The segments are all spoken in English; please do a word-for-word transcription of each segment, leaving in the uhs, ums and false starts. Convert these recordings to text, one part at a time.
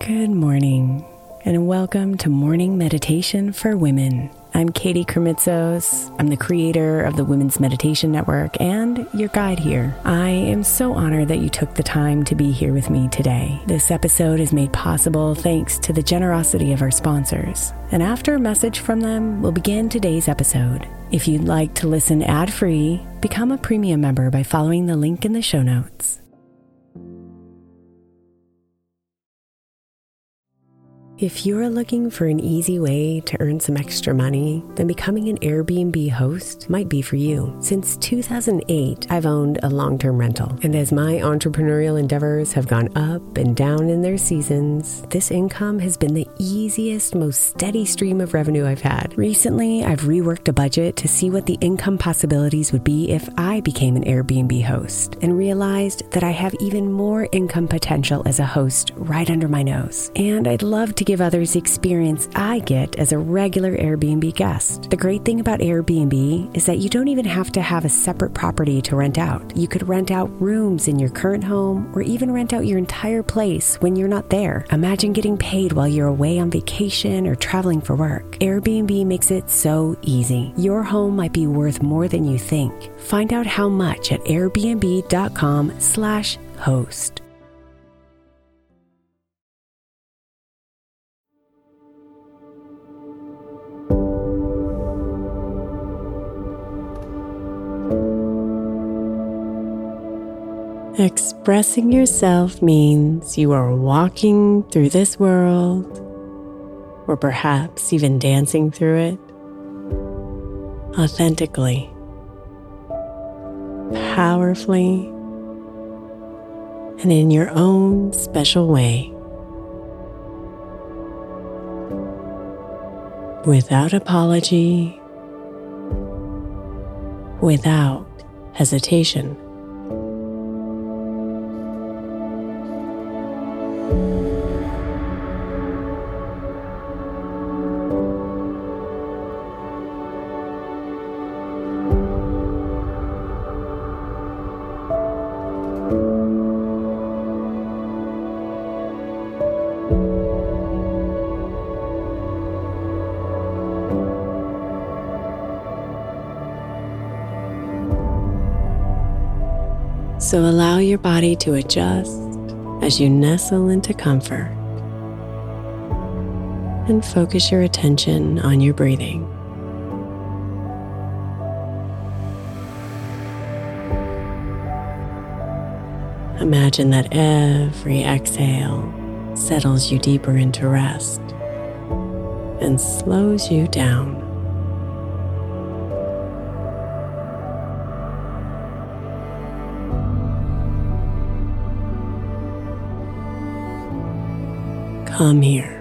Good morning, and welcome to Morning Meditation for Women. I'm Katie Kremitzos. I'm the creator of the Women's Meditation Network and your guide here. I am so honored that you took the time to be here with me today. This episode is made possible thanks to the generosity of our sponsors. And after a message from them, we'll begin today's episode. If you'd like to listen ad-free, become a premium member by following the link in the show notes. If you're looking for an easy way to earn some extra money, then becoming an Airbnb host might be for you. Since two thousand eight, I've owned a long-term rental. And as my entrepreneurial endeavors have gone up and down in their seasons, this income has been the easiest, most steady stream of revenue I've had. Recently, I've reworked a budget to see what the income possibilities would be if I became an Airbnb host, and realized that I have even more income potential as a host right under my nose. And I'd love to give others the experience I get as a regular Airbnb guest. The great thing about Airbnb is that you don't even have to have a separate property to rent out. You could rent out rooms in your current home or even rent out your entire place when you're not there. Imagine getting paid while you're away on vacation or traveling for work. Airbnb makes it so easy. Your home might be worth more than you think. Find out how much at airbnb.com slash host. Expressing yourself means you are walking through this world, or perhaps even dancing through it, authentically, powerfully, and in your own special way, without apology, without hesitation. So allow your body to adjust as you nestle into comfort, and focus your attention on your breathing. Imagine that every exhale settles you deeper into rest and slows you down. Come here,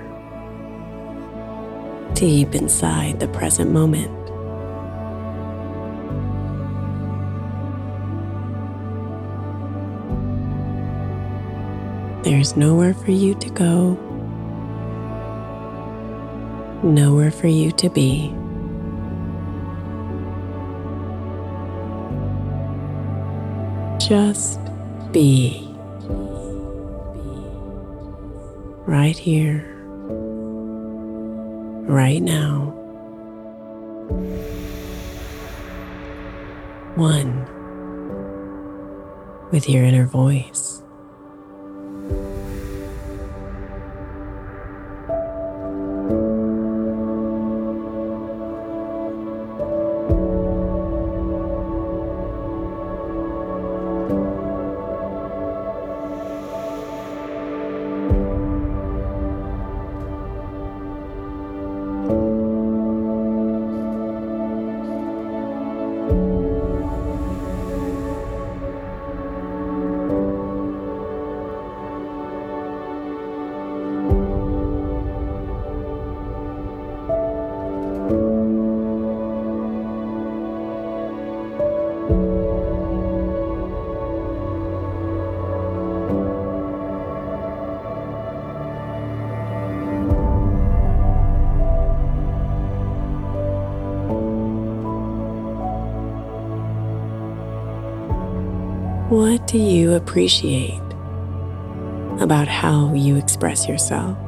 deep inside the present moment. There's nowhere for you to go, nowhere for you to be. Just be. Right here, right now. One with your inner voice. What do you appreciate about how you express yourself.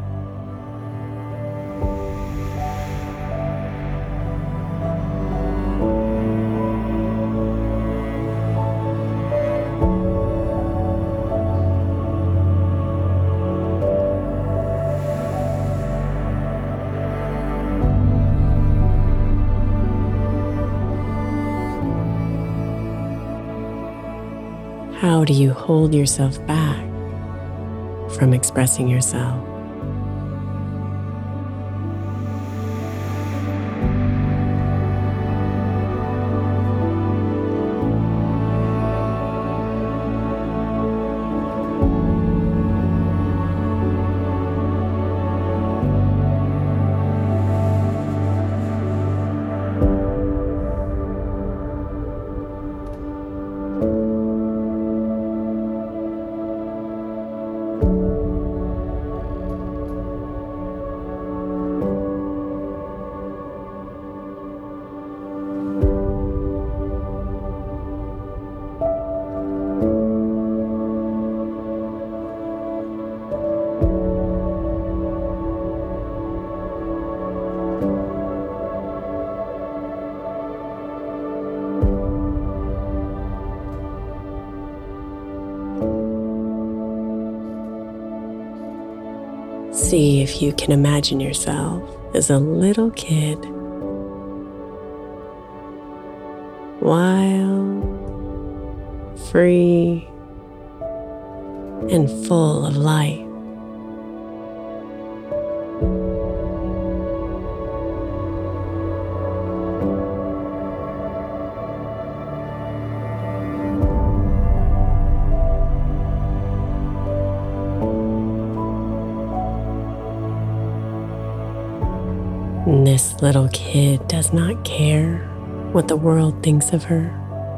How do you hold yourself back from expressing yourself? See if you can imagine yourself as a little kid, wild, free, and full of life. This little kid does not care what the world thinks of her.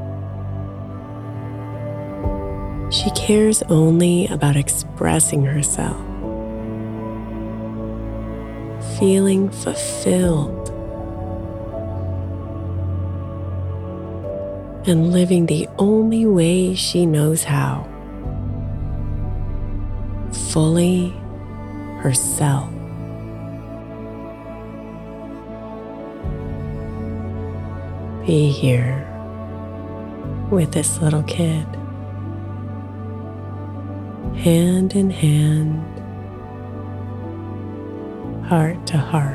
She cares only about expressing herself, feeling fulfilled, and living the only way she knows how, fully herself. Be here with this little kid, hand in hand, heart to heart.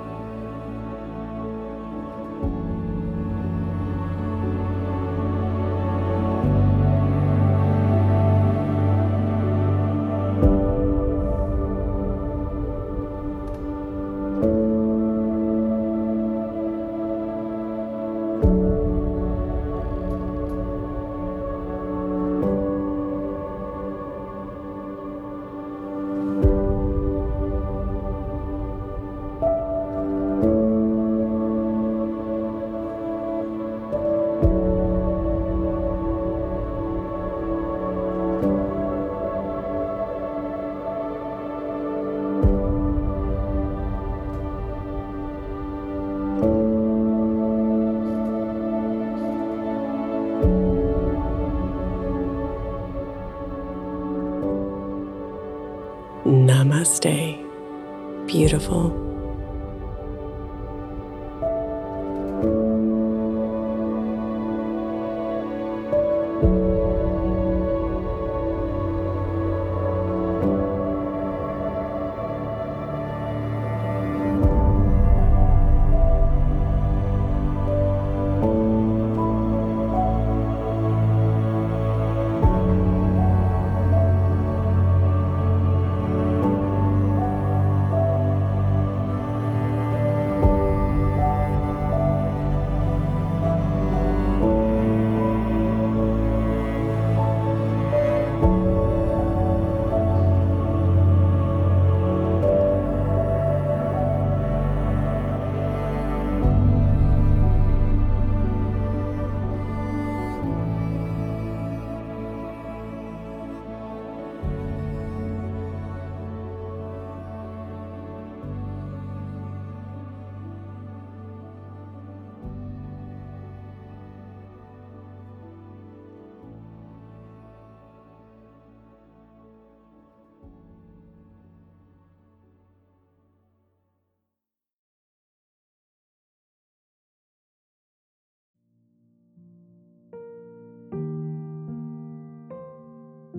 Namaste, beautiful.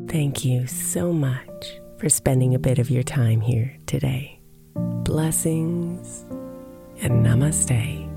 Thank you so much for spending a bit of your time here today. Blessings and namaste.